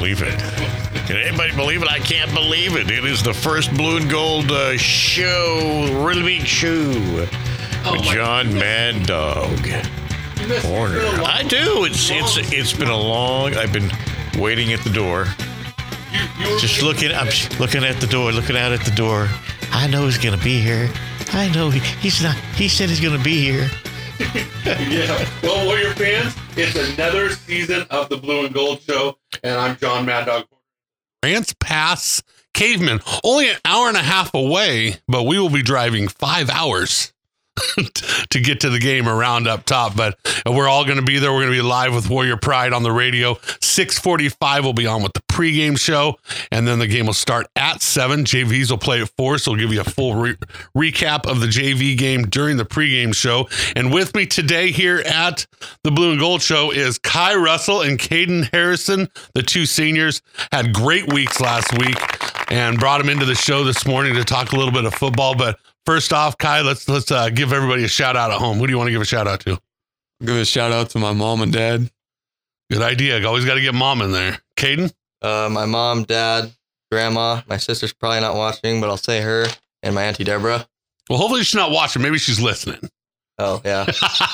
believe it? Can anybody believe it? I can't believe it. It is the first Blue and Gold show, really big show. With John Mad Dog Warner. I do. It's been a long. I've been waiting at the door. Just looking. I'm looking at the door. Looking out at the door. I know he's gonna be here. I know he's not. He said he's gonna be here. Yeah. Well, Warrior fans, it's another season of the Blue and Gold show, and I'm John Mad Dog. Grants Pass Caveman, only an hour and a half away, but we will be driving 5 hours to get to the game around up top. But we're all going to be there. We're going to be live with Warrior Pride on the radio. 6:45 will be on with the pregame show, and then the game will start at 7. JVs will play at 4, so we'll give you a full recap of the JV game during the pregame show. And with me today here at the Blue and Gold show is Kai Russell and Caden Harrison. The two seniors had great weeks last week and brought them into the show this morning to talk a little bit of football. But first off, Kai, let's give everybody a shout out at home. Who do you want to give a shout out to? Give a shout out to my mom and dad. Good idea. Always got to get mom in there. Caden? My mom, dad, grandma. My sister's probably not watching, but I'll say her, and my auntie Deborah. Well, hopefully she's not watching. Maybe she's listening. Oh, yeah.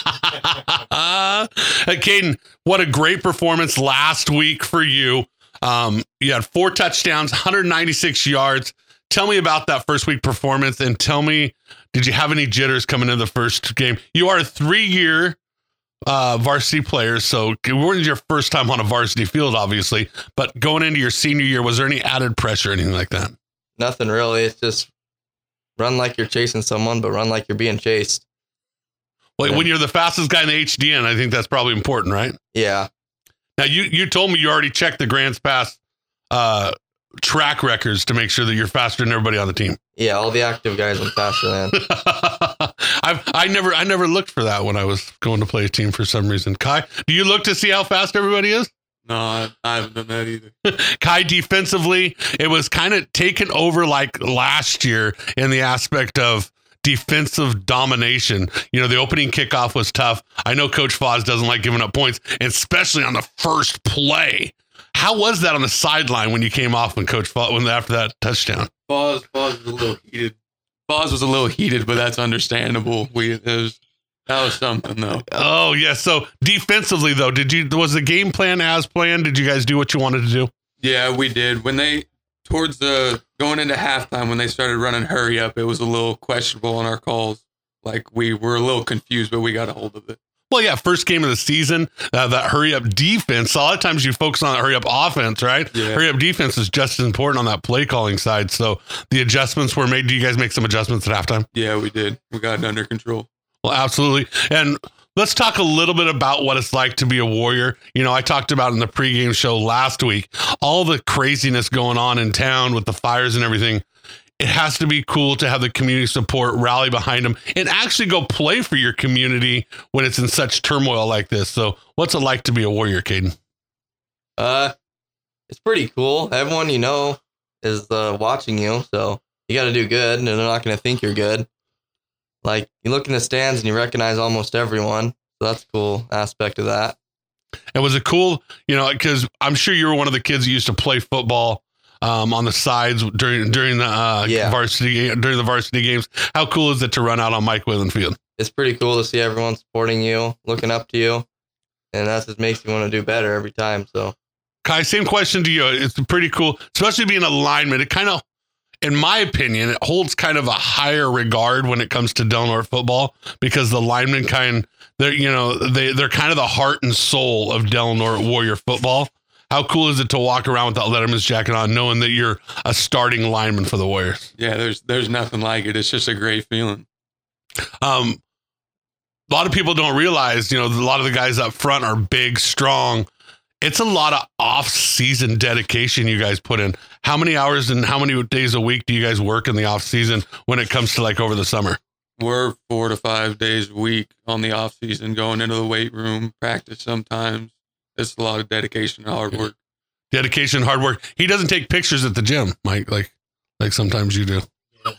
Caden, what a great performance last week for you. You had 4 touchdowns, 196 yards. Tell me about that first week performance, and tell me, did you have any jitters coming into the first game? You are a 3-year varsity player, so it wasn't your first time on a varsity field, obviously, but going into your senior year, was there any added pressure or anything like that? Nothing really. It's just run like you're chasing someone, but run like you're being chased. Well, when you're the fastest guy in the HDN, I think that's probably important, right? Yeah. Now, you told me you already checked the Grants Pass track records to make sure that you're faster than everybody on the team. Yeah, all the active guys I'm faster than. I never looked for that when I was going to play a team for some reason. Kai, do you look to see how fast everybody is? No, I haven't done that either. Kai, defensively, it was kind of taken over like last year in the aspect of defensive domination. You know, the opening kickoff was tough. I know Coach Foz doesn't like giving up points, especially on the first play. How was that on the sideline when you came off when Coach Foz, after that touchdown? Foz was a little heated. Foz was a little heated, but that's understandable. That was something though. Oh yeah. So defensively though, was the game plan as planned? Did you guys do what you wanted to do? Yeah, we did. When towards the going into halftime, when they started running hurry up, it was a little questionable on our calls. Like we were a little confused, but we got a hold of it. Well, yeah, first game of the season, that hurry-up defense. A lot of times you focus on that hurry-up offense, right? Yeah. Hurry-up defense is just as important on that play-calling side. So the adjustments were made. Do you guys make some adjustments at halftime? Yeah, we did. We got it under control. Well, absolutely. And let's talk a little bit about what it's like to be a Warrior. You know, I talked about in the pregame show last week, all the craziness going on in town with the fires and everything. It has to be cool to have the community support, rally behind them, and actually go play for your community when it's in such turmoil like this. So what's it like to be a Warrior, Caden? It's pretty cool. Everyone you know is watching you, so you got to do good, and they're not going to think you're good. Like, you look in the stands and you recognize almost everyone, so that's a cool aspect of that. And was it cool, you know, because I'm sure you were one of the kids who used to play football on the sides during the varsity games. How cool is it to run out on Mike Whalen Field? It's pretty cool to see everyone supporting you, looking up to you, and that just makes you want to do better every time. So, Kai, same question to you. It's pretty cool, especially being a lineman. It kind of, in my opinion, it holds kind of a higher regard when it comes to Del Norte football because the linemen they're kind of the heart and soul of Del Norte Warrior football. How cool is it to walk around with that Letterman's jacket on, knowing that you're a starting lineman for the Warriors? Yeah, there's nothing like it. It's just a great feeling. A lot of people don't realize, you know, a lot of the guys up front are big, strong. It's a lot of off-season dedication you guys put in. How many hours and how many days a week do you guys work in the off-season when it comes to like over the summer? We're 4 to 5 days a week on the off-season, going into the weight room, practice sometimes. It's a lot of dedication and hard work. Dedication, hard work. He doesn't take pictures at the gym, Mike, like sometimes you do.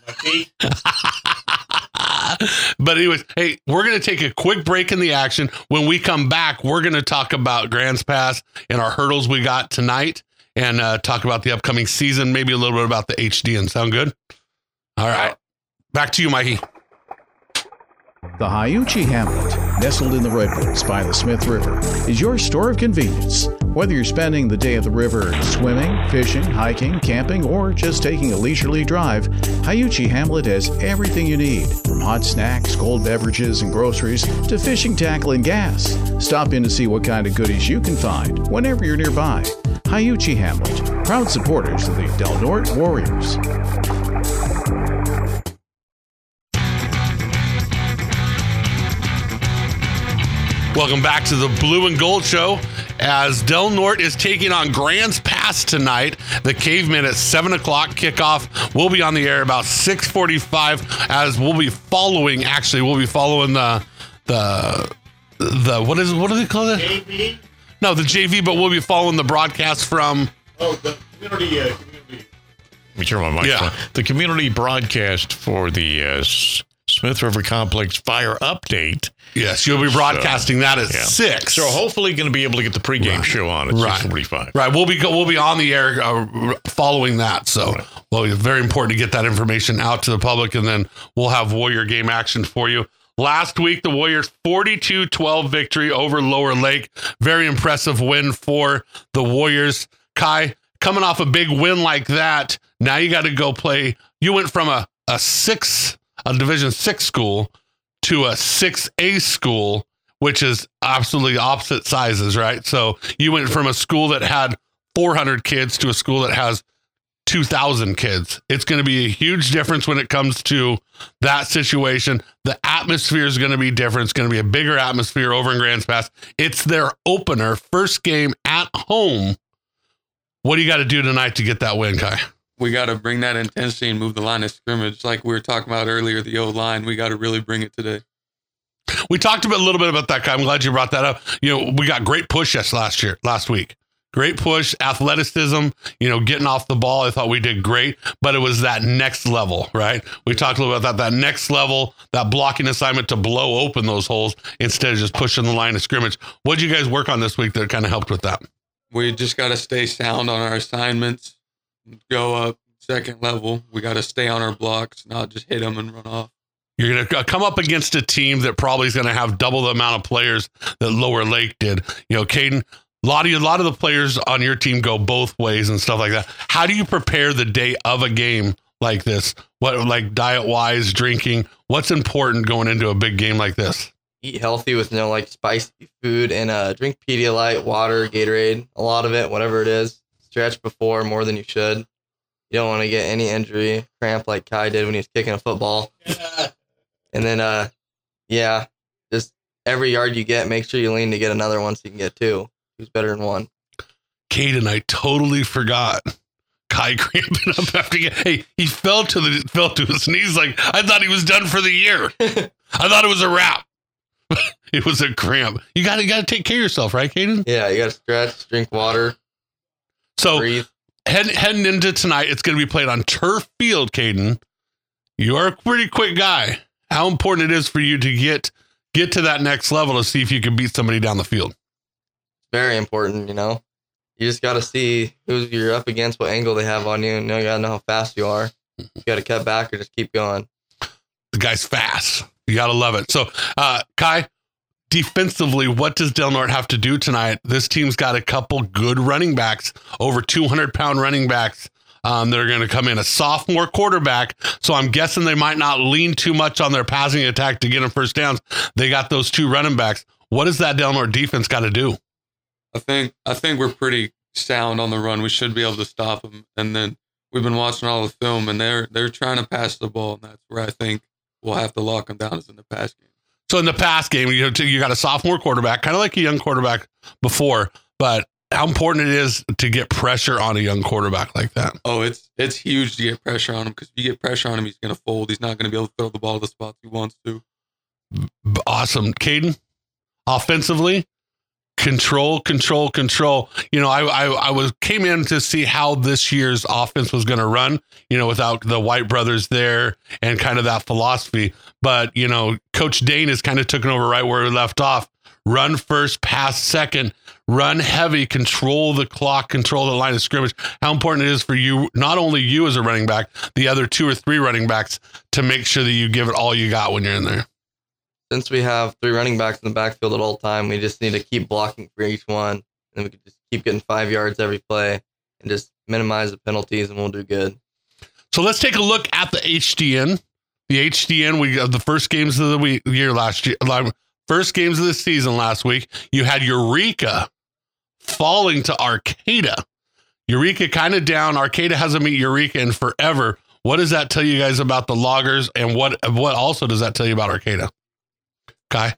But anyways, hey, we're going to take a quick break in the action. When we come back, we're going to talk about Grants Pass and our hurdles we got tonight. and talk about the upcoming season, maybe a little bit about the HDN. Sound good? All right. Back to you, Mikey. The Hiuchi Hamlet, nestled in the Redwoods by the Smith River, is your store of convenience. Whether you're spending the day at the river swimming, fishing, hiking, camping, or just taking a leisurely drive, Hiuchi Hamlet has everything you need, from hot snacks, cold beverages, and groceries to fishing tackle and gas. Stop in to see what kind of goodies you can find whenever you're nearby. Hiuchi Hamlet, proud supporters of the Del Norte Warriors. Welcome back to the Blue and Gold Show. As Del Norte is taking on Grants Pass tonight, the Cavemen at 7 o'clock kickoff. We'll be on the air about 6:45 as we'll be following the what do they call it? JV? No, the JV, but we'll be following the broadcast from The community. Let me turn my mic on. The community broadcast for the Smith River Complex Fire Update. Yes, you'll be broadcasting that at 6. So hopefully going to be able to get the pregame show on at 6:45. Right, we'll be on the air following that. So, well, it's very important to get that information out to the public, and then we'll have Warrior game action for you. Last week, the Warriors 42-12 victory over Lower Lake. Very impressive win for the Warriors. Kai, coming off a big win like that, now you got to go play. You went from a Division 6 school to a 6A school, which is absolutely opposite sizes, right? So you went from a school that had 400 kids to a school that has 2,000 kids. It's going to be a huge difference when it comes to that situation. The atmosphere is going to be different. It's going to be a bigger atmosphere over in Grants Pass. It's their opener, first game at home. What do you got to do tonight to get that win, Kai? We got to bring that intensity and move the line of scrimmage. Like we were talking about earlier, the O-line, we got to really bring it today. We talked a little bit about that, Kai. I'm glad you brought that up. We got great push last week. Great push, athleticism, getting off the ball. I thought we did great, but it was that next level, right? We talked a little about that next level, that blocking assignment to blow open those holes instead of just pushing the line of scrimmage. What did you guys work on this week that kind of helped with that? We just got to stay sound on our assignments, go up second level. We got to stay on our blocks, not just hit them and run off. You're going to come up against a team that probably is going to have double the amount of players that Lower Lake did. Caden, a lot of the players on your team go both ways and stuff like that. How do you prepare the day of a game like this? What, like diet-wise, drinking? What's important going into a big game like this? Eat healthy with no spicy food and drink Pedialyte, water, Gatorade, a lot of it, whatever it is. Stretch before more than you should. You don't want to get any injury, cramp like Kai did when he was kicking a football. And then, just every yard you get, make sure you lean to get another one so you can get two. Who's better than one? Caden, I totally forgot. Kai cramping up after he fell to his knees like I thought he was done for the year. I thought it was a wrap. It was a cramp. You gotta take care of yourself, right, Caden? Yeah, you gotta stretch, drink water. So breathe. Heading into tonight, it's gonna be played on turf field, Caden. You are a pretty quick guy. How important it is for you to get to that next level to see if you can beat somebody down the field. Very important, You just got to see who you're up against, what angle they have on you, and you got to know how fast you are. You got to cut back or just keep going. The guy's fast. You got to love it. So, Kai, defensively, what does Del Norte have to do tonight? This team's got a couple good running backs, over 200-pound running backs. They're going to come in a sophomore quarterback. So I'm guessing they might not lean too much on their passing attack to get them first downs. They got those two running backs. What does that Del Norte defense got to do? I think we're pretty sound on the run. We should be able to stop them. And then we've been watching all the film, and they're trying to pass the ball, and that's where I think we'll have to lock them down is in the pass game. So in the pass game, you got a sophomore quarterback, kind of like a young quarterback before, but how important it is to get pressure on a young quarterback like that. Oh, it's huge to get pressure on him, because if you get pressure on him, he's going to fold. He's not going to be able to throw the ball to the spots he wants to. Awesome. Caden, offensively, control. I came in to see how this year's offense was going to run, without the White brothers there and kind of that philosophy. But, Coach Dane has kind of taken over right where we left off. run first, pass second, run heavy, control the clock, control the line of scrimmage. How important it is for you, not only you as a running back, the other 2 or 3 running backs, to make sure that you give it all you got when you're in there. Since we have 3 running backs in the backfield at all time, we just need to keep blocking for each one, and we can just keep getting 5 yards every play and just minimize the penalties, and we'll do good. So let's take a look at the HDN. The HDN, we got the first games of the first games of the season last week. You had Eureka falling to Arcata. Eureka kind of down. Arcata hasn't beat Eureka in forever. What does that tell you guys about the Loggers, and what also does that tell you about Arcata? Kai?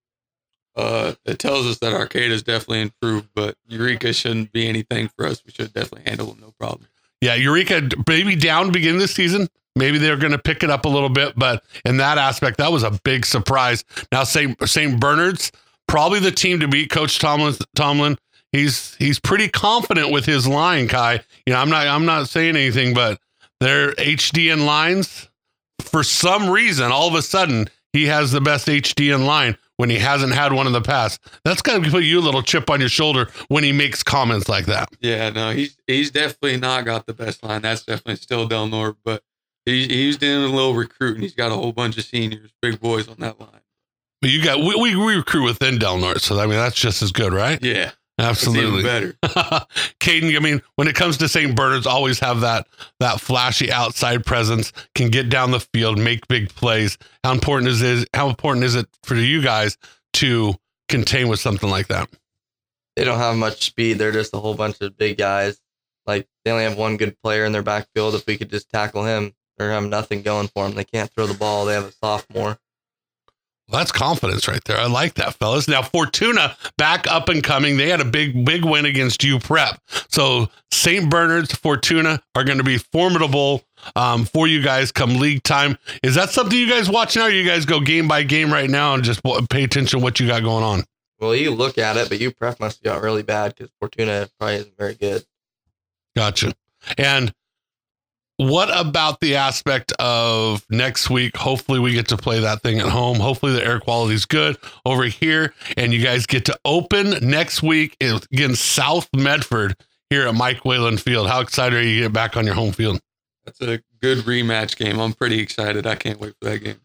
It tells us that Arcata is definitely improved, but Eureka shouldn't be anything for us. We should definitely handle them, no problem. Yeah, Eureka maybe down beginning of the season. Maybe they're going to pick it up a little bit, but in that aspect, that was a big surprise. Now, St. Bernard's probably the team to beat. Coach Tomlin, he's pretty confident with his line, Kai. You know, I'm not saying anything, but their HDN lines, for some reason, all of a sudden, he has the best HDN line when he hasn't had one in the past. That's got to put you a little chip on your shoulder when he makes comments like that. Yeah, no, he's definitely not got the best line. That's definitely still Del Norte, but he's doing a little recruiting. He's got a whole bunch of seniors, big boys on that line. But you got we recruit within Del Norte, so I mean that's just as good, right? Yeah, absolutely better. Caden, I mean, when it comes to St. Bernard's, always have that flashy outside presence, can get down the field, make big plays. How important is it for you guys to contain with something like that? They don't have much speed. They're just a whole bunch of big guys. Like, they only have one good player in their backfield. If we could just tackle him, they're going to have nothing going for them. They can't throw the ball. They have a sophomore. Well, that's confidence right there. I like that, fellas. Now, Fortuna, back up and coming. They had a big win against UPrep. So St. Bernard's, Fortuna are going to be formidable for you guys come league time. Is that something you guys watch now, or you guys go game by game right now and just pay attention to what you got going on? Well, you look at it, but UPrep must have got really bad because Fortuna probably isn't very good. Gotcha. And what about the aspect of next week? Hopefully we get to play that thing at home. Hopefully the air quality is good over here, and you guys get to open next week against South Medford here at Mike Whalen Field. How excited are you to get back on your home field? That's a good rematch game. I'm pretty excited. I can't wait for that game.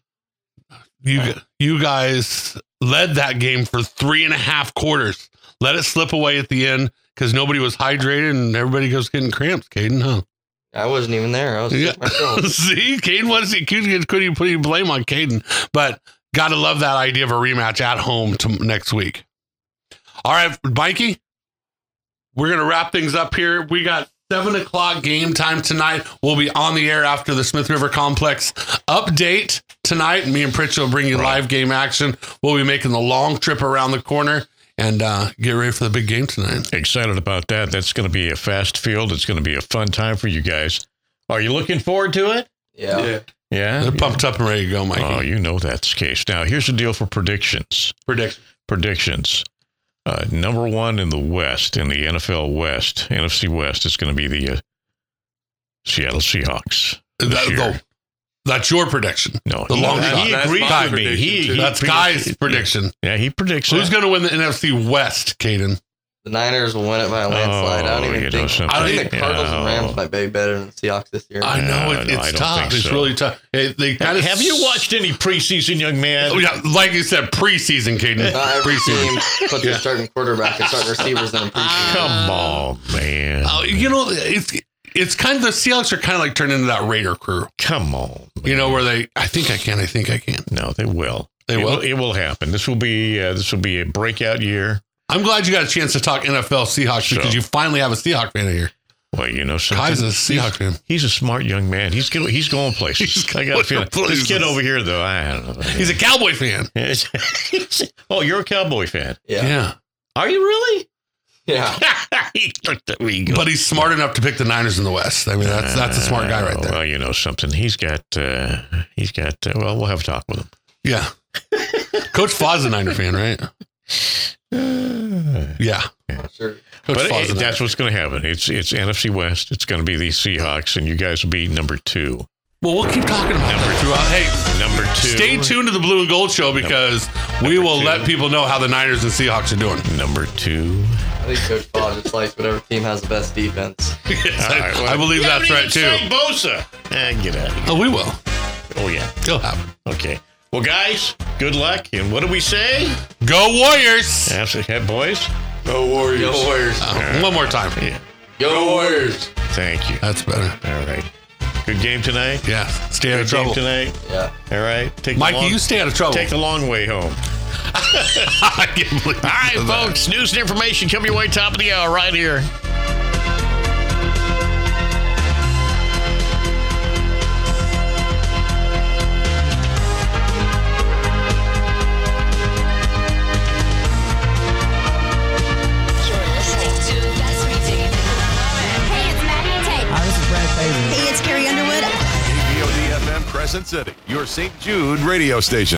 You guys led that game for 3.5 quarters. Let it slip away at the end because nobody was hydrated and everybody goes getting cramps, Caden, huh? I wasn't even there. I was sick myself. See, Caden couldn't even put any blame on Caden, but got to love that idea of a rematch at home next week. All right, Mikey, we're going to wrap things up here. We got 7:00 game time tonight. We'll be on the air after the Smith River Complex update tonight. Me and Pritch will bring you live game action. We'll be making the long trip around the corner and get ready for the big game tonight. Excited about that. That's going to be a fast field. It's going to be a fun time for you guys. Are you looking forward to it? Yeah. They're pumped up and ready to go, Mikey. Oh, you know that's the case. Now, here's the deal for predictions. Predictions. Number 1 in the West, in the NFL West, NFC West, is going to be the Seattle Seahawks. That's your prediction. No, he agrees with me. That's Guy's prediction. Yeah, he predicts. Who's going to win the NFC West, Caden? The Niners will win it by a landslide. I think the Cardinals and Rams might be better than the Seahawks this year. I know it's tough. It's really tough. They kind of have you watched any preseason, young man? Oh, yeah, like you said, preseason, Caden. Not every team puts their starting quarterback and starting receivers in preseason. Come on, man. You know, it's kind of, the Seahawks are kind of like turning into that Raider crew. Come on, man. You know, where I think I can. No, they will. They will. It will happen. This will be a breakout year. I'm glad you got a chance to talk NFL Seahawks because you finally have a Seahawk fan here. Well, you know something. Kai's a Seahawks fan. He's a smart young man. He's going places. I got a feeling. This kid over here, though, I don't know. He's a Cowboy fan. Oh, you're a Cowboy fan. Yeah. Are you really? Yeah. He looked at me. But he's smart enough to pick the Niners in the West. I mean, that's a smart guy right there. Well, you know something. He's got. Well, we'll have a talk with him. Yeah. Coach Faw's a Niner fan, right? Yeah. Sure. But that's what's going to happen. It's NFC West. It's going to be the Seahawks, and you guys will be number 2 Well, we'll keep talking about that throughout. Hey, Number 2. stay tuned to the Blue and Gold Show because we will let people know how the Niners and Seahawks are doing. Number 2. I think Coach Paul just likes whatever team has the best defense. Yes, All right, well, I believe you that's haven't right, even too. said Bosa. Get out of here. Oh, we will. Oh, yeah. It'll happen. Okay. Well, guys, good luck. And what do we say? Go Warriors! Absolutely. Head boys? Go Warriors. Go Warriors. One more time. Yeah. Go Warriors. Thank you. That's better. All right. Good game tonight? Yeah, stay out Good of trouble. game tonight? Yeah. All right. Take Mikey, you stay out of trouble. Take the long way home. I can't believe All right, you said that. folks. News and information coming your way top of the hour right here. Hey, it's Maddie and Tate. Hi, this is Brad Paisley. Hey, it's Carrie Underwood. KPOD FM Crescent City, your St. Jude radio station.